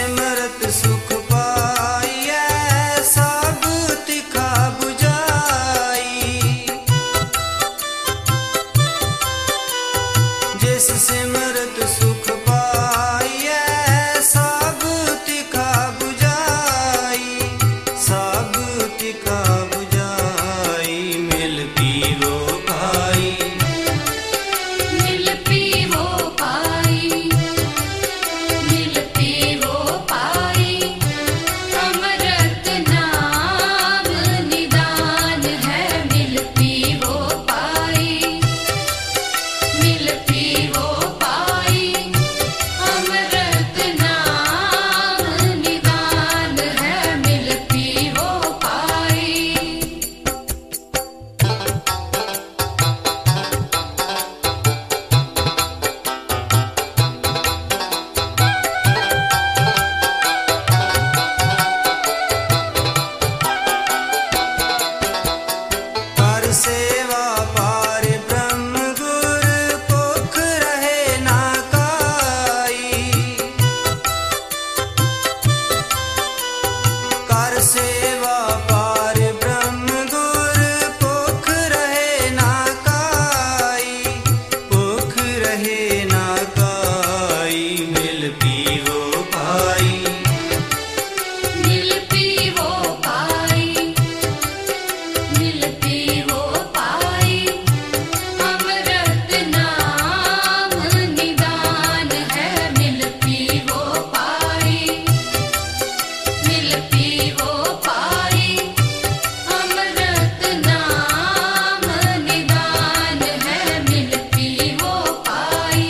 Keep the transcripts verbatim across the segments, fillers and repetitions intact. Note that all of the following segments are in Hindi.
सिमरत सुख पाइयै सब तिखा बुझाई। जिस सिमरत सुख पाइयै सब तिखा बुझाई, सब तिखा बुझाई। मिल पीवो भाई, मिल पीवो पाई, मिल पीवो पाई। अमृत नाम निदान है, मिल पीवो पाई, मिल पीवो पाई। अमृत नाम निदान है, मिल पीवो पाई। कर सेवा पार ब्रह्म गुर भुख रहे ना काई। कर सेवा पार ब्रह्म गुर भुख रहे ना काई, भुख रहे ना काई। मिल पीवो भाई, मिल पीवो पाई, मिल पीवो पाई। अमृत नाम निदान है, मिल पीवो पाई, मिल पीवो पाई। अमृत नाम निदान है, मिल पीवो पाई।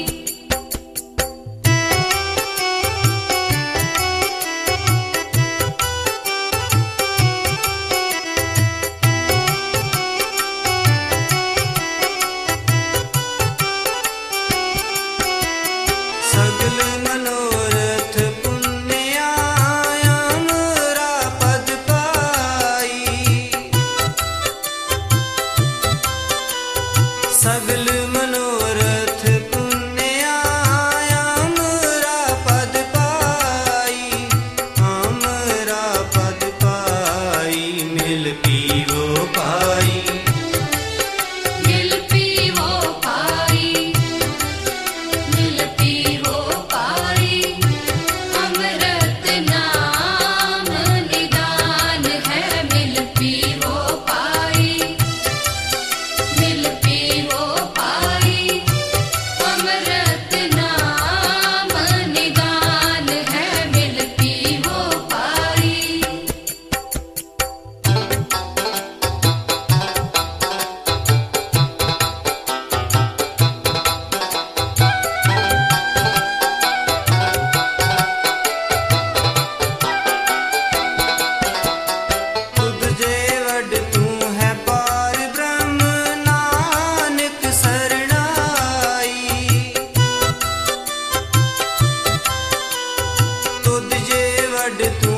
सगल मनोरथ पुण्या अमरा पद पाई। सगल मनोरथ पुण्या अमरा पद पाई, अमरा पद पाई। मिल पीवो भाई, मिल पीवो पाई, मिल पीवो पाई। अमृत नाम निदान है, मिल पीवो पाई, मिल पीवो पाई। अमृत नाम निदान है, मिल पीवो पाई। खुद जे वड तू है पार ब्रह्म नानक सरणाई। खुद जे वड तू